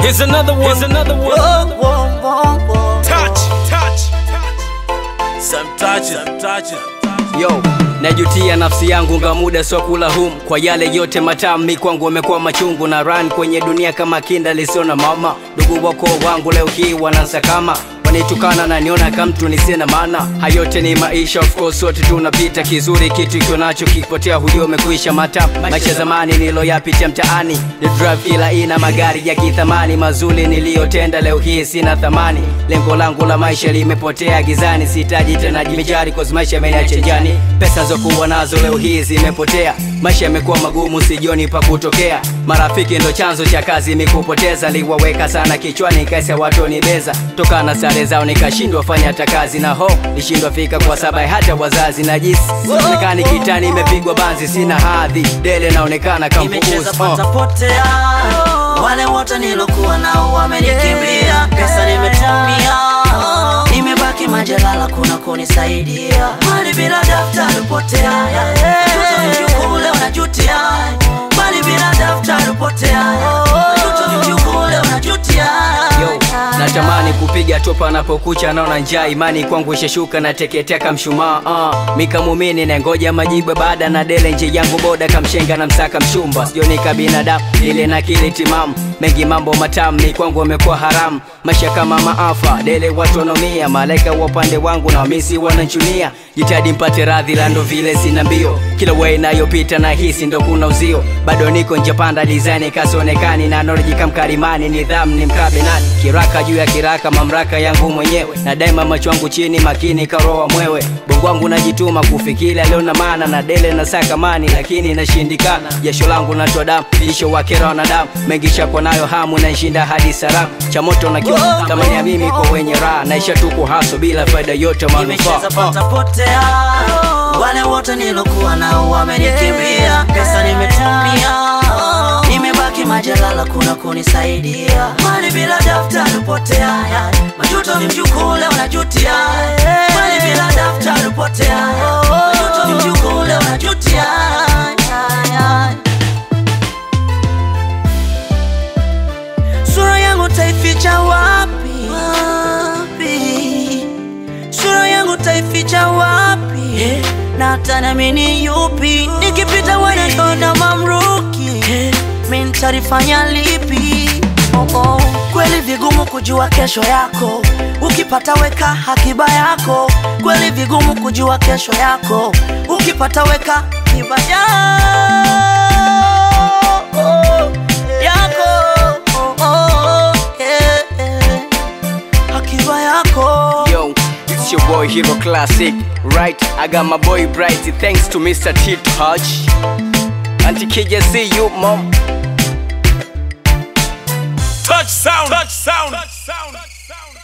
Here's another one. Here's another one. Touch, touch, some touch. Yo, najutia nafsi yangu nga muda sio kula kwa yale yote matamu kwangu wamekuwa machungu na run kwenye dunia kama kinda lisio na mama. Ndugu wako wangu leo hii wanansakama, wanitukana na niona kama mtu nisina maana. Hayote ni maisha, of course wote tunapita. Kizuri kitu iko nacho kikipotea hujua umekuisha mata. Maisha zamani niloyapitia mtaani, ni drive ila ina magari ya kithamani. Mazuri niliyotenda leo hii sina thamani. Lengo langu la maisha limepotea gizani, sihitaji tena jimijari cause maisha yameniacha njiani. Pesa zokuwa nazo leo hii zimepotea, maisha yamekuwa magumu sijioni pa kutokea. Marafiki ndo chanzo cha kazi mikupoteza, liwaweka sana kichwani kaisa watu nibeza. Toka na sare zao nikashindwa fanya hata kazi, na ho nishindwa fika kwa sababu hata wazazi najisi. Onekani kitani imepigwa banzi sina hadhi, dele naonekana kama nimecheza patapotea. Wale wote nilokuwa nao wamenikimbia, pesa nimetumia, nimebaki majalala kuna kunisaidia. Mali bila daftari potea, mtoto ni leo najutia. Mali bila daftari potea, mtoto ni leo najutia. Yo, natamani kupiga topa napokucha naona njaa. Imani kwangu ishashuka na teketea kama mshumaa. Mika muumini na ngoja majibu baada na dele nje yangu boda kamshenga na msaka mchumba. Sioni ka binadamu ile na kile timamu, mengi mambo matamu kwangu wamekuwa haramu. Maisha kama maafa dele watu wanomia, malaika wa upande wangu na wamisi wananchunia. Jitahidi mpate radhi la ndo vile sina mbio, kila way nayopita na hisi ndo kuna uzio. Bado niko nje panda design kasonekani, na knowledge kamkarimani nidhamu ni mkabe nani. Kiraka juu ya kiraka mamraka yangu mwenyewe, na daima macho yangu chini makini karoa mwewe. Bongo wangu najituma kufikiria leo na maana, na dele na sakamani lakini nashindikana. Jasho langu natoa damu lisho wakera wanadamu, mengisha kwa nayo hamu na nishinda hadi salamu. Cha moto na kiu tamani ya mimi kwa wenye raha, naisha tu kuhaso bila faida yote manufaa. Nimecheza patapotea. Wale wote nilokuwa nao wamenikimbia, pesa nimetumia, nimebaki majalala kuna kunisaidia. Mali bila daftari potea, majuto ni mjukuu leo najutia. Mali bila daftari potea, majuto ni mjukuu leo najutia. Sura yangu taificha wapi? Sura yangu taificha wapi? Na hata naamini yupi? Nikipita wanatona mamruki, mimi nitarifanya lipi? Kweli vigumu kujua kesho yako, ukipata weka akiba yako. Kweli vigumu kujua kesho yako, ukipata weka akiba akiba yako. Yo, it's your boy Hero Classic, right? I got my boy Bright, thanks to Mr. T Touch. Auntie KJ, see you mom. Touch sound. Touch sound. Touch sound.